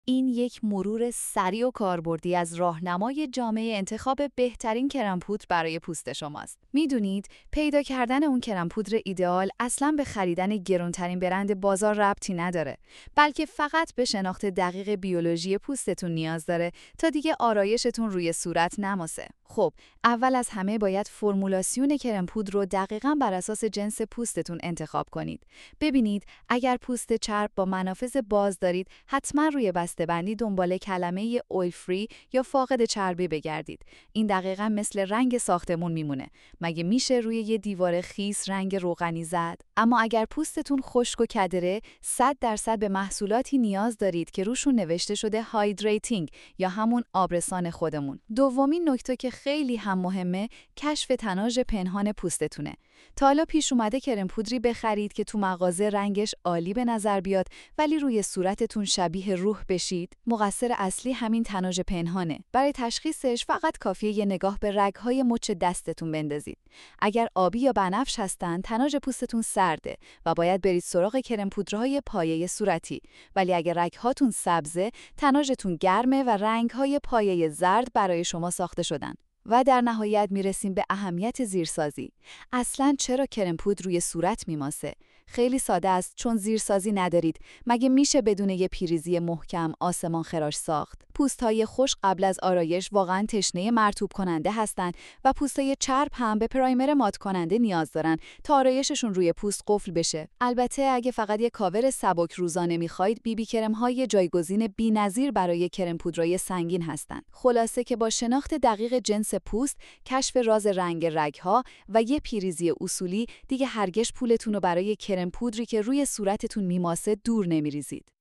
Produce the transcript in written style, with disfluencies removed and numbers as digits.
این یک مرور سریع و کاربردی از راهنمای جامع انتخاب بهترین کرم پودر برای پوست شماست. میدونید پیدا کردن اون کرم پودر ایدئال اصلاً به خریدن گرانترین برند بازار ربطی نداره، بلکه فقط به شناخت دقیق بیولوژی پوستتون نیاز داره تا دیگه آرایشتون روی صورت نماسه. خب، اول از همه باید فرمولاسیون کرم پودر رو دقیقاً بر اساس جنس پوستتون انتخاب کنید. ببینید، اگر پوست چرب با منافذ باز دارید، حتما روی بسته‌بندی دنبال کلمه اویل فری یا فاقد چربی بگردید. این دقیقاً مثل رنگ ساختمون میمونه. مگه میشه روی یه دیوار خیس رنگ روغنی زد؟ اما اگر پوستتون خشک و کدره، 100% به محصولاتی نیاز دارید که روشون نوشته شده هایدریتینگ یا همون آبرسان خودمون. دومین نکته که خیلی هم مهمه، کشف تناژ پنهان پوستتونه. تا حالا پیش اومده کرم پودری بخرید که تو مغازه رنگش عالی به نظر بیاد ولی روی صورتتون شبیه روح بشید؟ مقصر اصلی همین تناژ پنهانه. برای تشخیصش فقط کافیه یه نگاه به رگ‌های مچ دستتون بندازید. اگر آبی یا بنفش هستن، تناژ پوستتون سرده و باید برید سراغ کرم پودرهای پایه صورتی. ولی اگر رگ‌هاتون سبزه، تناژتون گرمه و رنگ‌های پایه زرد برای شما ساخته شدن. و در نهایت میرسیم به اهمیت زیرسازی. اصلاً چرا کرم پودر روی صورت میماسه؟ خیلی ساده است، چون زیرسازی ندارید. مگه میشه بدون یه پیریزی محکم آسمان خراش ساخت؟ پوست‌های خشک قبل از آرایش واقعاً تشنه مرطوب کننده هستند و پوست‌های چرب هم به پرایمر مات کننده نیاز دارن تا آرایششون روی پوست قفل بشه. البته اگه فقط یه کاور سبک روزانه می‌خواید، بی‌بی کرم‌های جایگزین بی‌نظیر برای کرم پودرای سنگین هستند. خلاصه که با شناخت دقیق جنس پوست، کشف راز رنگ رگ‌ها و یه پیریزی اصولی، دیگه هرگز پولتون رو برای کرم پودری که روی صورتتون میماسه دور نمیریزید.